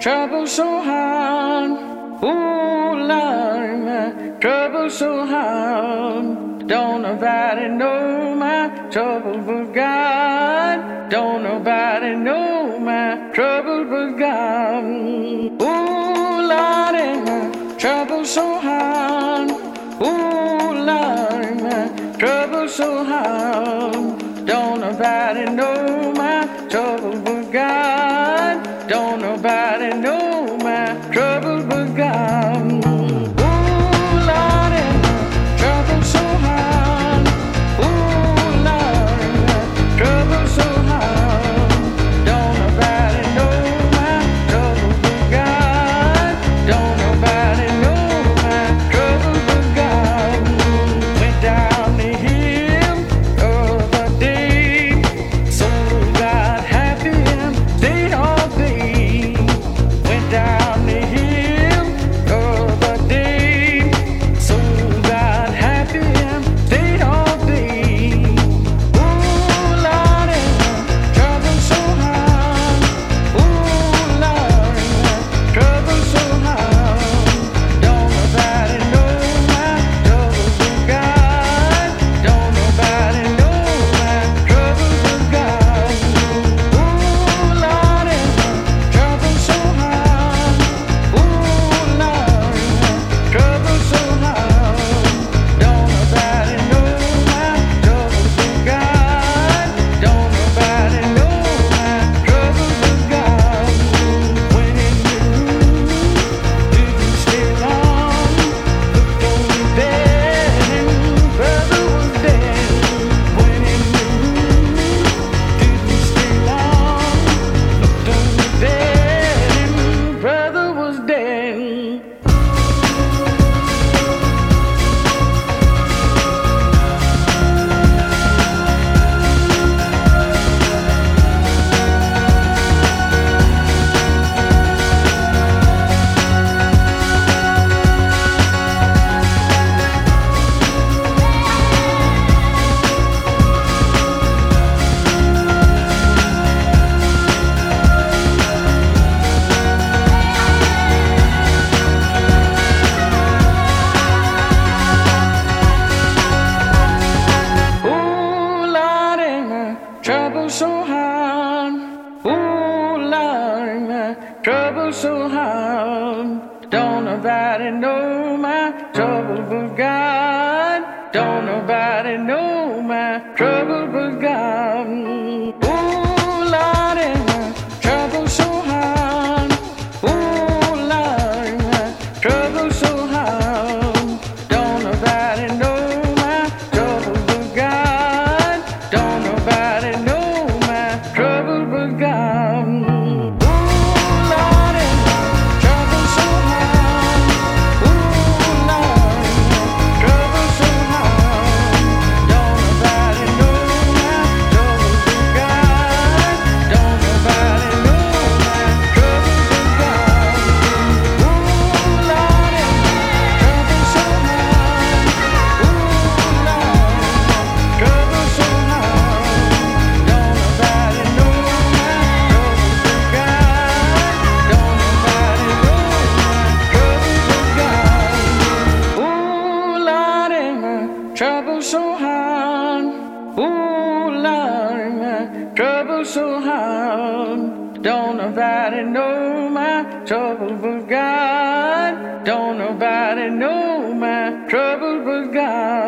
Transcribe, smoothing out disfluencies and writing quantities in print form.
trouble so hard. Ooh, Lord, my trouble so hard. Don't nobody know my trouble but God. Don't nobody know my trouble but God. Ooh, Lord, my trouble so hard. Ooh, Lord, my trouble so hard. Don't nobody know my trouble but God. Don't nobody know my trouble but God. Ooh, Lordy, my trouble so hard. Ooh, Lordy, my trouble so hard. Don't nobody know my trouble but God. Don't nobody know my trouble but God. Went down the hill the other day, so got happy and stayed all day. Went down the hill the other day, so got happy and stayed all day. Ooh, Lordy, my trouble so hard. Ooh, Lordy, my trouble so hard. Don't nobody know my trouble but God. Don't nobody know my trouble but God. Ooh, Lordy, my trouble so hard. Ooh, Lordy, my trouble so hard. Don't nobody know my trouble but God. Don't nobody know my trouble but God. Went in the room, didn't stay long. Looked on the bed and brother was dead. Went in the room, didn't stay long. Looked on the bed and brother was dead. Ooh, Lordy, my trouble so hard. Ooh, Lordy, my trouble so hard. Don't nobody know my trouble but God. Don't nobody know my trouble but God. Ooh, Lordy, my trouble so hard. Ooh, Lordy, my trouble so hard. Don't nobody know my trouble but God. Don't nobody know my trouble but God. Ooh, Lordy, my trouble so hard. Ooh, Lordy, my trouble so hard. Don't nobody know my trouble but God. Don't nobody know my trouble but God. Ooh, Lordy, my trouble so hard. Ooh, Lordy, my trouble so hard. Don't nobody know my trouble but God. Don't nobody know my trouble but God. Ooh, Lordy, my trouble so hard. Ooh, Lordy, my trouble so hard. Don't nobody know my trouble but God. Don't nobody know my trouble but God.